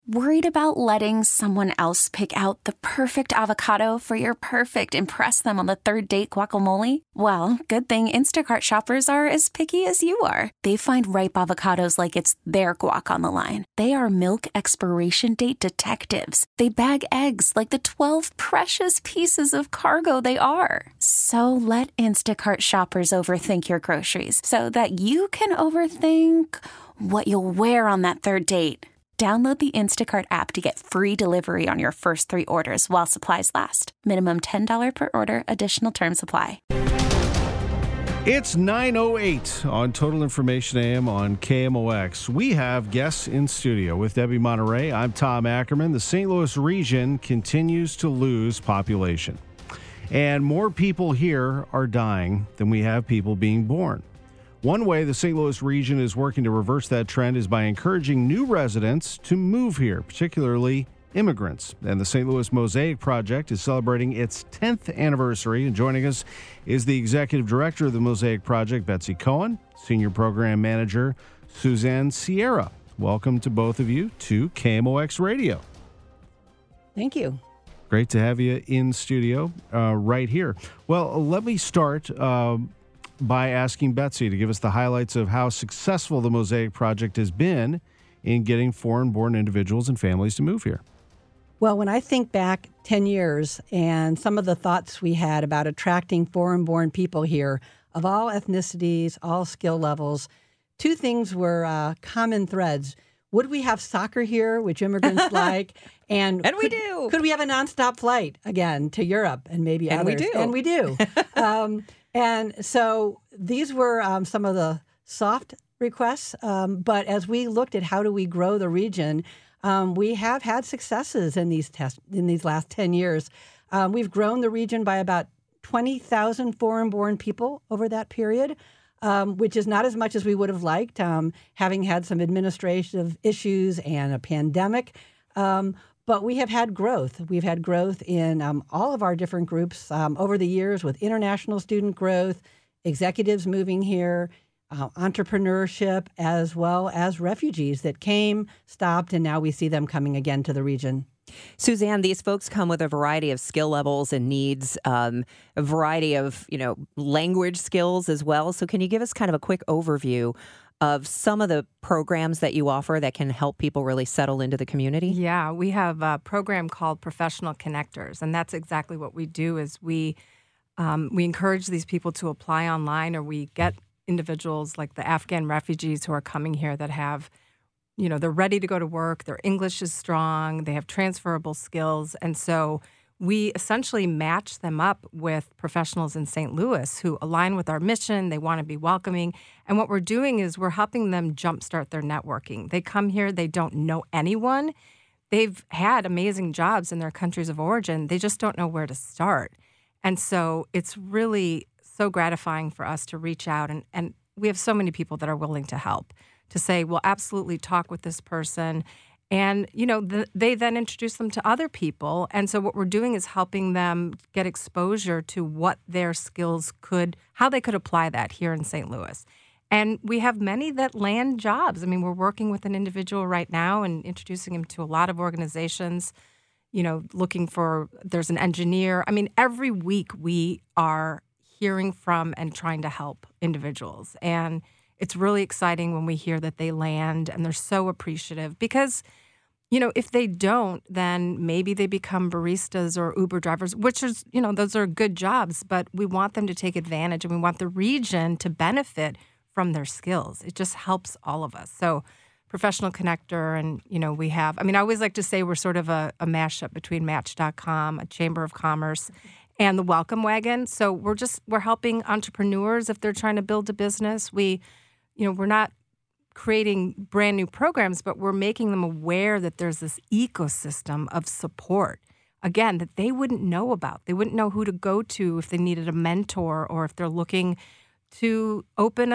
Worried about letting someone else pick out the perfect avocado for your perfect impress them on the third date guacamole? Well, good thing Instacart shoppers are as picky as you are. They find ripe avocados like it's their guac on the line. They are milk expiration date detectives. They bag eggs like the 12 precious pieces of cargo they are. So let Instacart shoppers overthink your groceries so that you can overthink what you'll wear on that third date. Download the Instacart app to get free delivery on your first 3 orders while supplies last. Minimum $10 per order. Additional terms apply. It's 9:08 on Total Information AM on KMOX. We have guests in studio with Debbie Monterey. I'm Tom Ackerman. The St. Louis region continues to lose population. And more people here are dying than we have people being born. One way the St. Louis region is working to reverse that trend is by encouraging new residents to move here, particularly immigrants. And the St. Louis Mosaic Project is celebrating its 10th anniversary. And joining us is the executive director of the Mosaic Project, Betsy Cohen, senior program manager, Suzanne Sierra. Welcome to both of you to KMOX Radio. Thank you. Great to have you in studio right here. Well, let me start by asking Betsy to give us the highlights of how successful the Mosaic Project has been in getting foreign-born individuals and families to move here. Well, when I think back 10 years and some of the thoughts we had about attracting foreign-born people here of all ethnicities, all skill levels, 2 things were common threads. Would we have soccer here, which immigrants like? And we do. Could we have a nonstop flight, again, to Europe and maybe and others? And we do. And so these were some of the soft requests. But as we looked at how do we grow the region, we have had successes in these last 10 years. We've grown the region by about 20,000 foreign-born people over that period, which is not as much as we would have liked, having had some administrative issues and a pandemic. But we have had growth. We've had growth in all of our different groups over the years with international student growth, executives moving here, entrepreneurship, as well as refugees that came, stopped, and now we see them coming again to the region. Suzanne, these folks come with a variety of skill levels and needs, a variety of, language skills as well. So can you give us kind of a quick overview of some of the programs that you offer that can help people really settle into the community? Yeah, we have a program called Professional Connectors, and that's exactly what we do is we encourage these people to apply online, or we get individuals like the Afghan refugees who are coming here that have, they're ready to go to work, their English is strong, they have transferable skills, and so we essentially match them up with professionals in St. Louis who align with our mission. They want to be welcoming. And what we're doing is we're helping them jumpstart their networking. They come here, they don't know anyone. They've had amazing jobs in their countries of origin. They just don't know where to start. And so it's really so gratifying for us to reach out. And we have so many people that are willing to help, to say, well, absolutely talk with this person. And, they then introduce them to other people. And so what we're doing is helping them get exposure to what their skills how they could apply that here in St. Louis. And we have many that land jobs. I mean, we're working with an individual right now and introducing him to a lot of organizations, looking for, there's an engineer. I mean, every week we are hearing from and trying to help individuals. And it's really exciting when we hear that they land and they're so appreciative because, if they don't, then maybe they become baristas or Uber drivers, which is, those are good jobs, but we want them to take advantage and we want the region to benefit from their skills. It just helps all of us. So Professional Connector and, we have, I always like to say we're sort of a mashup between Match.com, a Chamber of Commerce, and the Welcome Wagon. So we're helping entrepreneurs if they're trying to build a business. We're not creating brand new programs, but we're making them aware that there's this ecosystem of support, again, that they wouldn't know about. They wouldn't know who to go to if they needed a mentor or if they're looking to open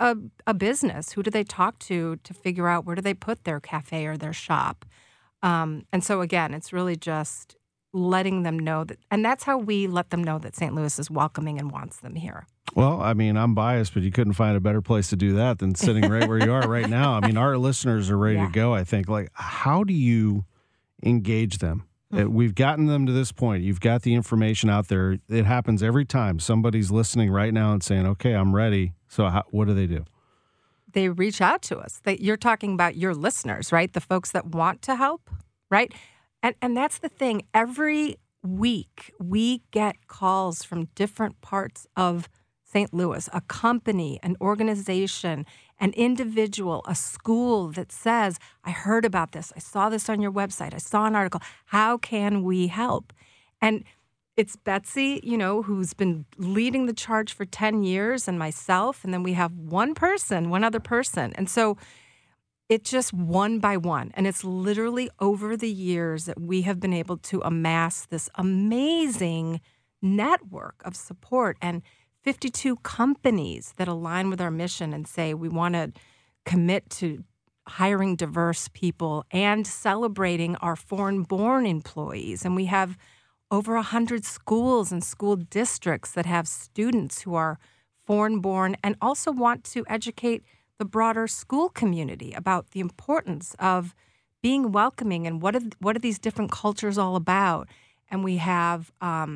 a business. Who do they talk to figure out where do they put their cafe or their shop? And so, again, it's really just letting them know that, and that's how we let them know that St. Louis is welcoming and wants them here. Well, I mean, I'm biased, but you couldn't find a better place to do that than sitting right where you are right now. I mean, our listeners are ready to go, I think. Like, how do you engage them? We've gotten them to this point. You've got the information out there. It happens every time. Somebody's listening right now and saying, okay, I'm ready. So what do they do? They reach out to us. You're talking about your listeners, right? The folks that want to help, right? And that's the thing. Every week, we get calls from different parts of St. Louis, a company, an organization, an individual, a school that says, I heard about this. I saw this on your website. I saw an article. How can we help? And it's Betsy, who's been leading the charge for 10 years, and myself. And then we have one other person. And so it's just one by one. And it's literally over the years that we have been able to amass this amazing network of support and 52 companies that align with our mission and say we want to commit to hiring diverse people and celebrating our foreign-born employees. And we have over 100 schools and school districts that have students who are foreign-born and also want to educate the broader school community about the importance of being welcoming and what are these different cultures all about. And we have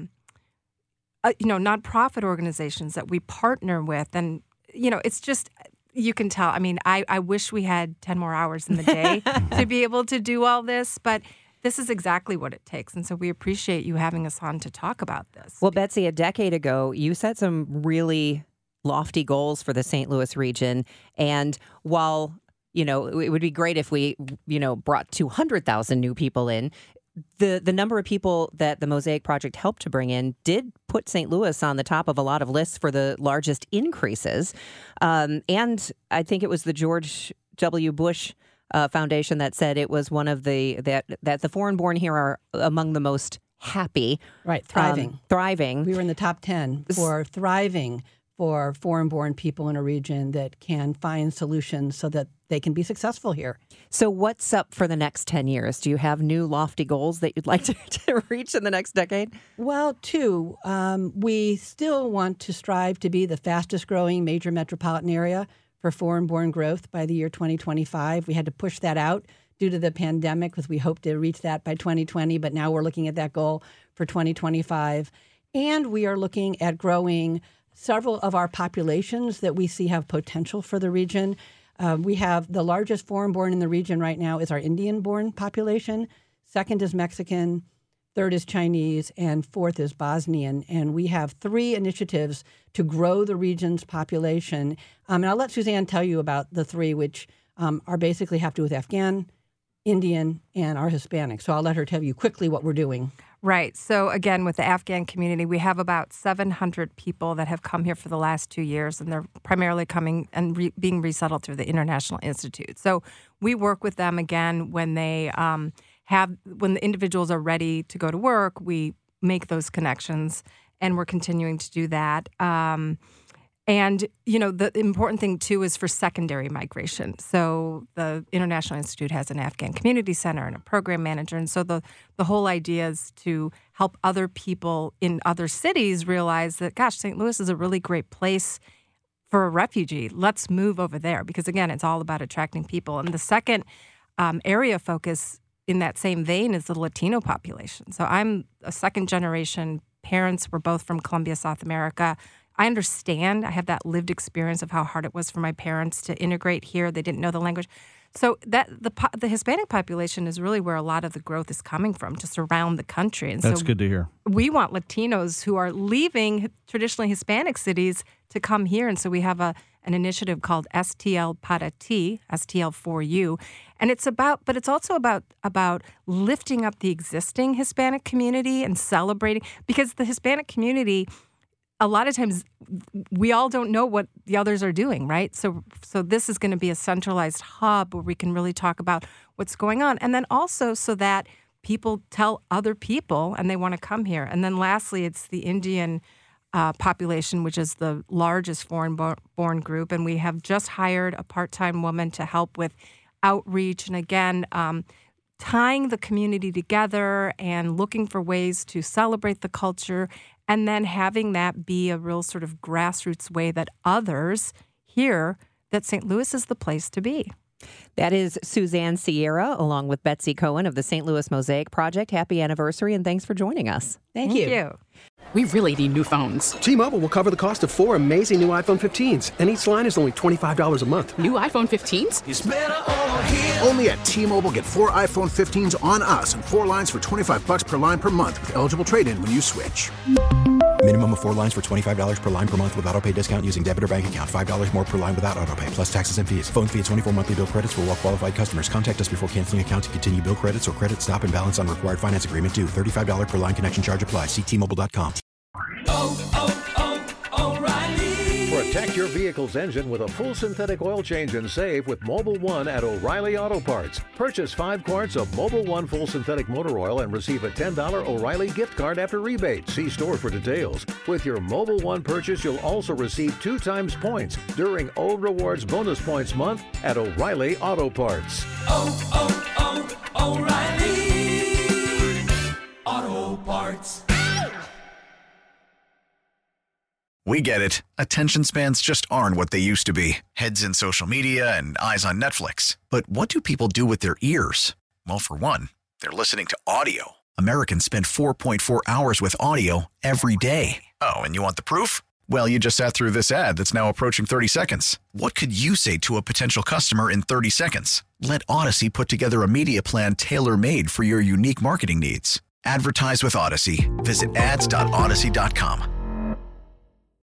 nonprofit organizations that we partner with. And, it's just, you can tell. I mean, I wish we had 10 more hours in the day to be able to do all this, but this is exactly what it takes. And so we appreciate you having us on to talk about this. Well, Betsy, a decade ago, you set some really lofty goals for the St. Louis region. And while, it would be great if we, brought 200,000 new people in, the number of people that the Mosaic Project helped to bring in did put St. Louis on the top of a lot of lists for the largest increases. And I think it was the George W. Bush Foundation that said it was one of that the foreign-born here are among the most happy. Right, thriving. Thriving. We were in the top 10 for thriving for foreign-born people in a region that can find solutions so that they can be successful here. So what's up for the next 10 years? Do you have new lofty goals that you'd like to reach in the next decade? Well, two. We still want to strive to be the fastest-growing major metropolitan area for foreign-born growth by the year 2025. We had to push that out due to the pandemic because we hoped to reach that by 2020, but now we're looking at that goal for 2025. And we are looking at growing several of our populations that we see have potential for the region. We have the largest foreign-born in the region right now is our Indian-born population. Second is Mexican. Third is Chinese. And fourth is Bosnian. And we have 3 initiatives to grow the region's population. And I'll let Suzanne tell you about the 3, which are basically have to do with Afghan, Indian, and our Hispanic. So I'll let her tell you quickly what we're doing. Right. So again, with the Afghan community, we have about 700 people that have come here for the last 2 years, and they're primarily coming and being resettled through the International Institute. So we work with them again when they when the individuals are ready to go to work. We make those connections, and we're continuing to do that. And, the important thing, too, is for secondary migration. So the International Institute has an Afghan Community Center and a program manager. And so the whole idea is to help other people in other cities realize that, gosh, St. Louis is a really great place for a refugee. Let's move over there because, again, it's all about attracting people. And the second area of focus in that same vein is the Latino population. So I'm a second-generation. Parents were both from Colombia, South America. I understand. I have that lived experience of how hard it was for my parents to integrate here. They didn't know the language. So that the Hispanic population is really where a lot of the growth is coming from, just around the country. And that's so good to hear. We want Latinos who are leaving traditionally Hispanic cities to come here. And so we have an initiative called STL Para Ti, STL for You. And it's also about lifting up the existing Hispanic community and celebrating, because the Hispanic community, a lot of times we all don't know what the others are doing, right? So this is going to be a centralized hub where we can really talk about what's going on. And then also so that people tell other people and they want to come here. And then lastly, it's the Indian population, which is the largest foreign-born group. And we have just hired a part-time woman to help with outreach. And again, tying the community together and looking for ways to celebrate the culture and then having that be a real sort of grassroots way that others hear that St. Louis is the place to be. That is Suzanne Sierra, along with Betsy Cohen of the St. Louis Mosaic Project. Happy anniversary, and thanks for joining us. Thank you. We really need new phones. T-Mobile will cover the cost of 4 amazing new iPhone 15s, and each line is only $25 a month. New iPhone 15s? It's better over here. Only at T-Mobile, get 4 iPhone 15s on us and 4 lines for $25 per line per month with eligible trade-in when you switch. Minimum of 4 lines for $25 per line per month with autopay discount using debit or bank account. $5 more per line without autopay, plus taxes and fees. Phone fee at 24 monthly bill credits for well-qualified customers. Contact us before canceling account to continue bill credits or credit stop and balance on required finance agreement due. $35 per line connection charge applies. See T-Mobile.com. O'Reilly. Protect your vehicle's engine with a full synthetic oil change and save with Mobil 1 at O'Reilly Auto Parts. Purchase 5 quarts of Mobil 1 full synthetic motor oil and receive a $10 O'Reilly gift card after rebate. See store for details. With your Mobil 1 purchase, you'll also receive 2 times points during O Rewards Bonus Points Month at O'Reilly Auto Parts. O'Reilly Auto Parts. We get it. Attention spans just aren't what they used to be. Heads in social media and eyes on Netflix. But what do people do with their ears? Well, for one, they're listening to audio. Americans spend 4.4 hours with audio every day. Oh, and you want the proof? Well, you just sat through this ad that's now approaching 30 seconds. What could you say to a potential customer in 30 seconds? Let Odyssey put together a media plan tailor-made for your unique marketing needs. Advertise with Odyssey. Visit ads.odyssey.com.